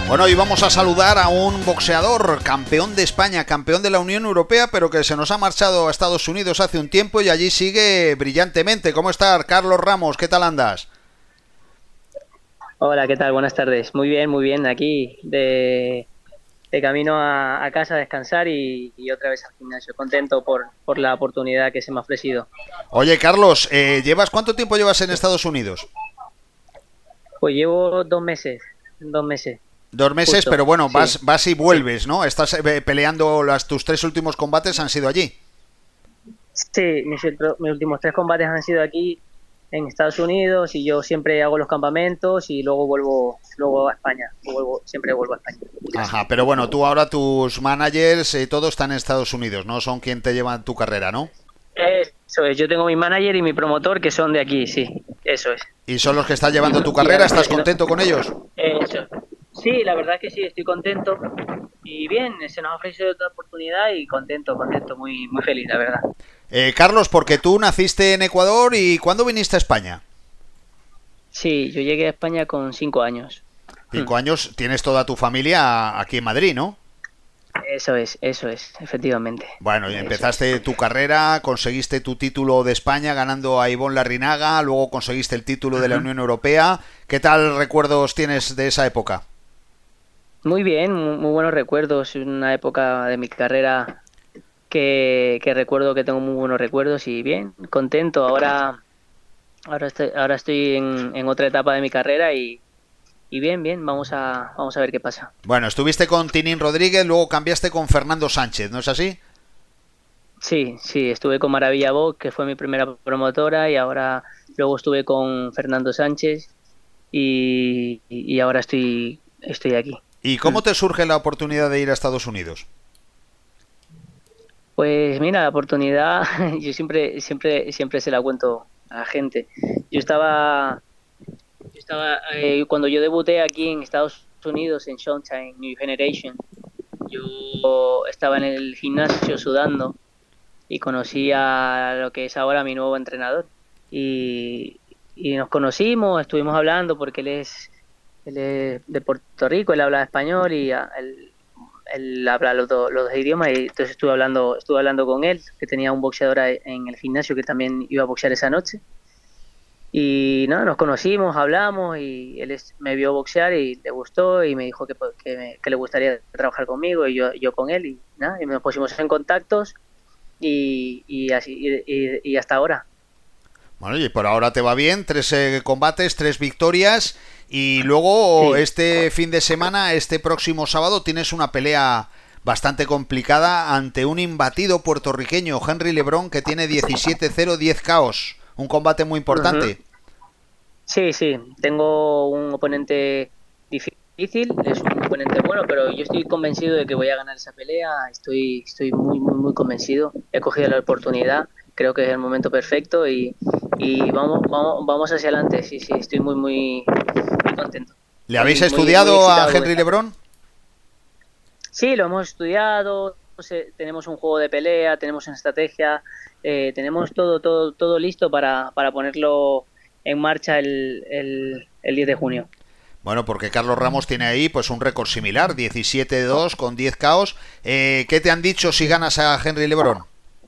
Bueno, hoy vamos a saludar a un boxeador, campeón de España, campeón de la Unión Europea, pero que se nos ha marchado a Estados Unidos hace un tiempo y allí sigue brillantemente. ¿Cómo estás, Carlos Ramos? ¿Qué tal andas? Hola, ¿qué tal? Buenas tardes. Muy bien. Aquí de camino a casa a descansar y otra vez al gimnasio. Contento por la oportunidad que se me ha ofrecido. Oye, Carlos, ¿cuánto tiempo llevas en Estados Unidos? Pues llevo 2 meses, 2 meses, 2 meses, justo. pero bueno, Sí, vas y sí. vuelves, ¿no? Estás peleando, tus 3 últimos combates han sido allí. Sí, mis últimos 3 combates han sido aquí en Estados Unidos y yo siempre hago los campamentos y luego vuelvo luego a España. Siempre vuelvo a España. Ajá, pero bueno, tú ahora tus managers, todos están en Estados Unidos, ¿no? Son quien te llevan tu carrera, ¿no? Eso es, yo tengo mi manager y mi promotor que son de aquí, sí, eso es. Y son los que están llevando tu Y carrera, ahora estoy ¿estás haciendo contento con ellos? eso. Sí, la verdad que sí, estoy contento y bien, se nos ha ofrecido otra oportunidad y contento, muy feliz, la verdad. Carlos, porque tú naciste en Ecuador y ¿cuándo viniste a España? Sí, yo llegué a España con 5 años. Hmm. 5 años, tienes toda tu familia aquí en Madrid, ¿no? Eso es, efectivamente. Bueno, y Eso es. empezaste tu carrera, conseguiste tu título de España ganando a Ivonne Larrinaga, luego conseguiste el título de la Ujú. Unión Europea. ¿Qué tal recuerdos tienes de esa época? Muy bien, muy buenos recuerdos, una época de mi carrera que recuerdo que tengo muy buenos recuerdos y bien, contento. Ahora estoy en otra etapa de mi carrera y bien, vamos a ver qué pasa. Bueno, estuviste con Tinín Rodríguez, luego cambiaste con Fernando Sánchez, ¿no es así? Sí, estuve con Maravilla Box, que fue mi primera promotora, y ahora luego estuve con Fernando Sánchez y ahora estoy aquí. ¿Y Mm. cómo te surge la oportunidad de ir a Estados Unidos? Pues mira, la oportunidad, yo siempre se la cuento a la gente. Yo estaba, cuando yo debuté aquí en Estados Unidos, en Showtime, New Generation, yo estaba en el gimnasio sudando y conocí a lo que es ahora mi nuevo entrenador. Y nos conocimos, estuvimos hablando porque él es de Puerto Rico, él habla español y él habla los dos idiomas y entonces estuve hablando con él, que tenía un boxeador en el gimnasio que también iba a boxear esa noche. Y nada, nos conocimos, hablamos y me vio boxear y le gustó y me dijo que le gustaría trabajar conmigo y yo con él y nada, y nos pusimos en contactos y así y hasta ahora. Bueno, y por ahora te va bien, 3 combates, 3 victorias y luego Sí. este fin de semana, este próximo sábado, tienes una pelea bastante complicada ante un imbatido puertorriqueño, Henry Lebrón, que tiene 17-0, 10 KOs. Un combate muy Ujú. importante. Sí, tengo un oponente difícil, es un oponente bueno, pero yo estoy convencido de que voy a ganar esa pelea, estoy muy convencido, he cogido la oportunidad, creo que es el momento perfecto y vamos hacia adelante, sí, estoy muy contento, ¿Le habéis muy estudiado a excitado con Henry esta pelea. Lebrón? Sí, lo hemos estudiado, tenemos un juego de pelea, tenemos una estrategia, tenemos todo listo para ponerlo en marcha el 10 de junio. Bueno, porque Carlos Ramos tiene ahí pues un récord similar, 17-2 con 10 KOs. ¿Qué te han dicho si ganas a Henry Lebrón?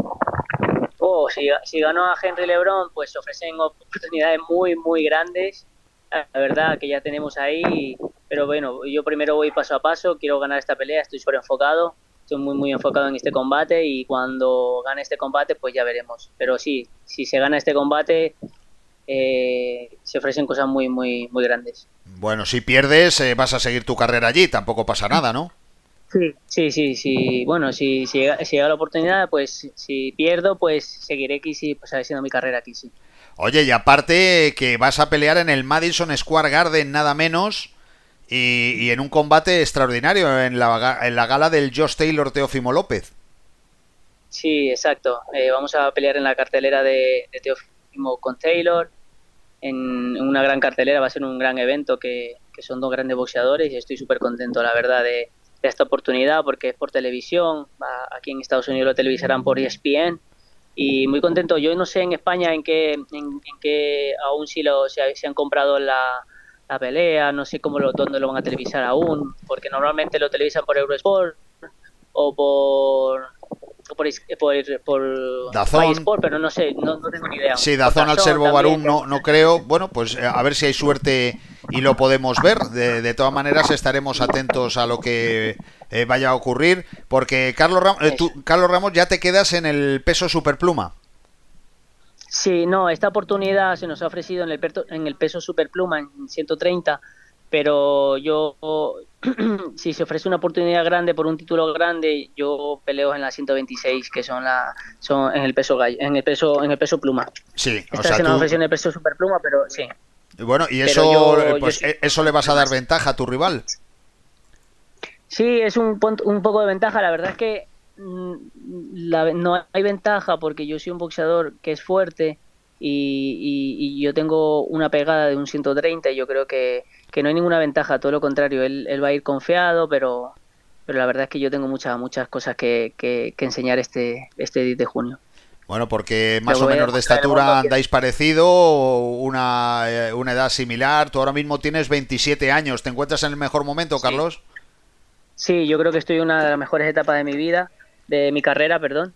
Si ganó a Henry LeBron, pues ofrecen oportunidades muy grandes. La verdad que ya tenemos ahí, pero bueno, yo primero voy paso a paso, quiero ganar esta pelea, estoy súper enfocado, estoy muy enfocado en este combate y cuando gane este combate, pues ya veremos. Pero sí, si se gana este combate, se ofrecen cosas muy grandes. Bueno, si pierdes vas a seguir tu carrera allí, tampoco pasa nada, ¿no? Sí. Bueno, si llega la oportunidad, pues si pierdo, pues seguiré aquí, sí, pues haciendo mi carrera aquí, sí. Oye, y aparte que vas a pelear en el Madison Square Garden nada menos y en un combate extraordinario en la gala del Josh Taylor Teófimo López. Sí, exacto. Vamos a pelear en la cartelera de Teófimo con Taylor, en una gran cartelera, va a ser un gran evento que son dos grandes boxeadores y estoy súper contento, la verdad, de esta oportunidad porque es por televisión, aquí en Estados Unidos lo televisarán por ESPN y muy contento. Yo no sé en España en qué aún si han comprado la pelea, no sé dónde lo van a televisar aún, porque normalmente lo televisan por Eurosport o por Fight DAZN. Sport, pero no sé, no tengo ni idea. Sí, Por DAZN al DAZN Servo también Barum tengo. no creo. Bueno, pues a ver si hay suerte y lo podemos ver. De todas maneras, estaremos atentos a lo que vaya a ocurrir. Porque Carlos Ramos, ya te quedas en el peso superpluma. Sí, no, esta oportunidad se nos ha ofrecido en el peso superpluma en 130, pero yo, si se ofrece una oportunidad grande por un título grande, yo peleo en la 126, que son en el peso en el peso pluma. Sí, o Esta sea, se nos tú. ofreció en el peso superpluma, pero sí. Bueno, y Pero eso, yo pues sí. eso le vas a dar ventaja a tu rival. Sí, es un poco de ventaja. La verdad es que no hay ventaja porque yo soy un boxeador que es fuerte y yo tengo una pegada de un 130 y yo creo que no hay ninguna ventaja, todo lo contrario, él va a ir confiado, pero la verdad es que yo tengo muchas cosas que enseñar este 10 de junio. Bueno, porque Le más o voy a menos de demostrar al mundo estatura que andáis parecido, una edad similar. Tú ahora mismo tienes 27 años. ¿Te encuentras en el mejor momento, sí, Carlos? sí, yo creo que estoy en una de las mejores etapas de mi vida, de mi carrera, perdón.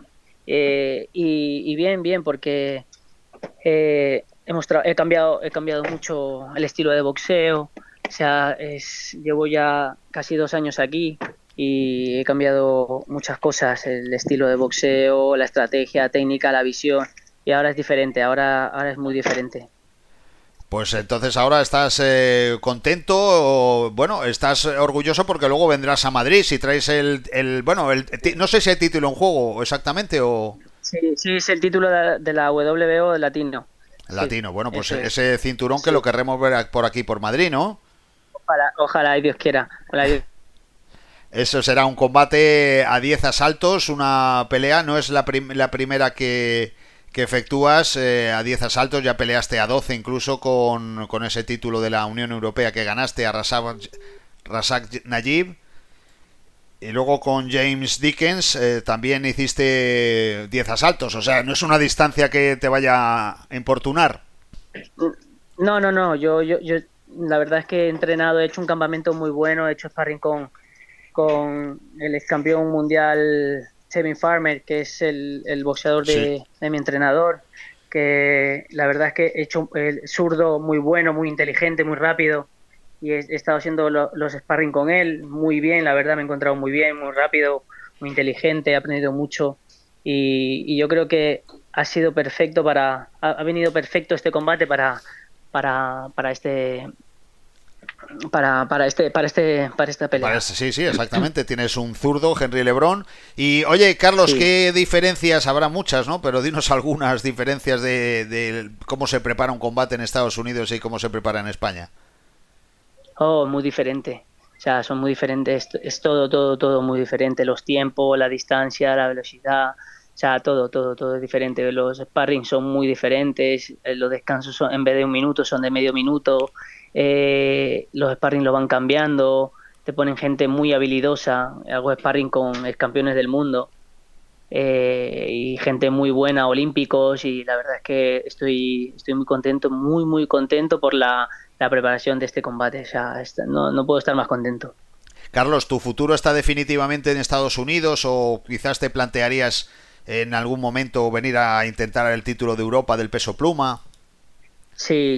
Y bien, bien, porque he cambiado mucho el estilo de boxeo. O sea, llevo ya casi 2 años aquí y he cambiado muchas cosas, el estilo de boxeo, la estrategia, técnica, la visión. Y ahora es diferente, ahora es muy diferente. Pues entonces ahora estás contento, bueno, estás orgulloso porque luego vendrás a Madrid si traes bueno, no sé si hay título en juego exactamente o Sí, sí, es el título de la WBO de latino. Sí, latino. Bueno, pues eso es. ese cinturón que lo Sí, querremos ver por aquí, por Madrid, ¿no? ojalá y Dios quiera. Ojalá y Dios. Eso será un combate a 10 asaltos, una pelea, no es la primera que efectúas a 10 asaltos, ya peleaste a 12 incluso con ese título de la Unión Europea que ganaste a Razak Najib. Y luego con James Dickens también hiciste 10 asaltos, o sea, no es una distancia que te vaya a importunar. No, no, no. La verdad es que he entrenado, he hecho un campamento muy bueno, he hecho sparring con el ex campeón mundial Tevin Farmer, que es el boxeador Sí. de mi entrenador, que la verdad es que he hecho el zurdo muy bueno, muy inteligente, muy rápido, y he estado haciendo los sparring con él muy bien, la verdad me he encontrado muy bien, muy rápido, muy inteligente, he aprendido mucho, y yo creo que ha sido perfecto ha venido perfecto este combate para esta pelea. Sí, sí, exactamente. Tienes un zurdo, Henry Lebrón. Y oye, Carlos, Sí. ¿qué diferencias? Habrá muchas, ¿no? Pero dinos algunas diferencias de cómo se prepara un combate en Estados Unidos y cómo se prepara en España. Oh, muy diferente. O sea, son muy diferentes. Es todo muy diferente. Los tiempos, la distancia, la velocidad. O sea, todo es diferente. Los sparring son muy diferentes. Los descansos en vez de un minuto son de medio minuto. Los sparring lo van cambiando. Te ponen gente muy habilidosa. Hago sparring con ex campeones del mundo y gente muy buena, olímpicos, y la verdad es que estoy muy contento, muy contento por la preparación de este combate. O sea, no puedo estar más contento. Carlos, ¿tu futuro está definitivamente en Estados Unidos o quizás te plantearías en algún momento venir a intentar el título de Europa del peso pluma? Sí,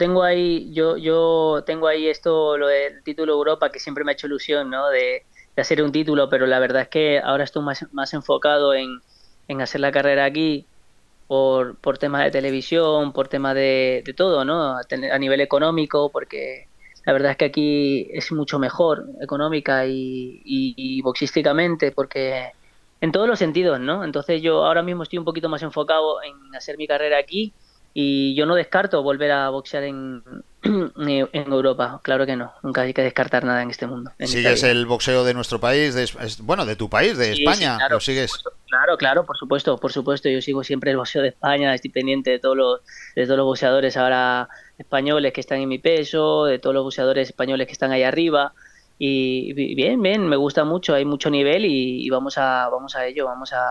yo tengo ahí esto, lo del título Europa, que siempre me ha hecho ilusión, ¿no? De hacer un título, pero la verdad es que ahora estoy más enfocado en hacer la carrera aquí por temas de televisión, por temas de todo, ¿no? A nivel económico, porque la verdad es que aquí es mucho mejor económica y boxísticamente, porque en todos los sentidos, ¿no? Entonces yo ahora mismo estoy un poquito más enfocado en hacer mi carrera aquí y yo no descarto volver a boxear en Europa, claro que no, nunca hay que descartar nada en este mundo, en esta ¿Sigues vida. el boxeo de nuestro país, bueno, de tu país, de Sí, sí, España? ¿Lo claro, por sigues? supuesto. Claro, claro, por supuesto. Yo sigo siempre el boxeo de España, estoy pendiente de todos los boxeadores ahora españoles que están en mi peso, de todos los boxeadores españoles que están ahí arriba. Y bien, bien, me gusta mucho, hay mucho nivel y vamos a ello,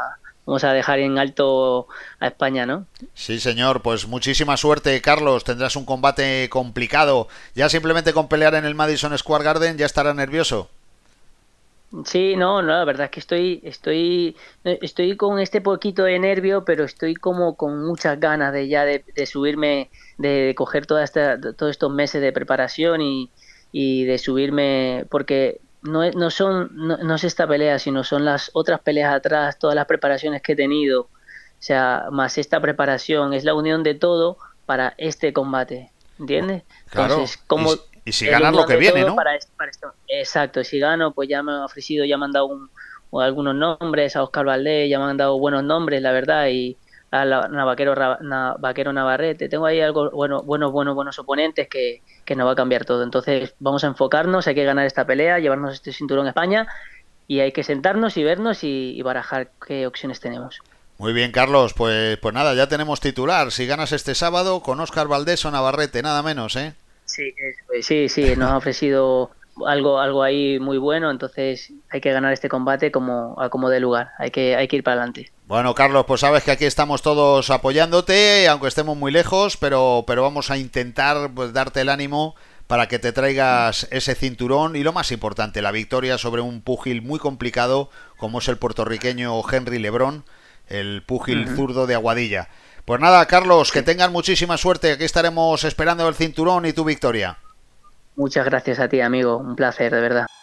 vamos a dejar en alto a España, ¿no? Sí, señor, pues muchísima suerte, Carlos. Tendrás un combate complicado. Ya simplemente con pelear en el Madison Square Garden ya estará nervioso. Sí, no, no, la verdad es que estoy con este poquito de nervio, pero estoy como con muchas ganas de ya de subirme, de coger todos estos meses de preparación y de subirme, porque no es esta pelea, sino son las otras peleas atrás, todas las preparaciones que he tenido, o sea, más esta preparación, es la unión de todo para este combate, ¿entiendes? Claro, Entonces, como y si es la ganas lo unión que de viene, todo ¿no? para esto. Exacto, si gano, pues ya me han ofrecido, ya me han dado o algunos nombres, a Oscar Valdés, ya me han dado buenos nombres, la verdad, y a Vaquero Navarrete. Tengo ahí algo buenos oponentes que nos va a cambiar todo. Entonces, vamos a enfocarnos, hay que ganar esta pelea, llevarnos este cinturón a España y hay que sentarnos y vernos y barajar qué opciones tenemos. Muy bien, Carlos, pues nada, ya tenemos titular. Si ganas este sábado con Óscar Valdés o Navarrete, nada menos, ¿eh? Sí, sí, nos ha ofrecido algo ahí muy bueno, entonces hay que ganar este combate como de lugar, hay que ir para adelante. Bueno, Carlos, pues sabes que aquí estamos todos apoyándote, aunque estemos muy lejos, pero vamos a intentar pues darte el ánimo para que te traigas ese cinturón y lo más importante, la victoria sobre un púgil muy complicado como es el puertorriqueño Henry Lebrón, el púgil Ujú. zurdo de Aguadilla. Pues nada, Carlos, que Sí. tengas muchísima suerte, aquí estaremos esperando el cinturón y tu victoria. Muchas gracias a ti, amigo, un placer, de verdad.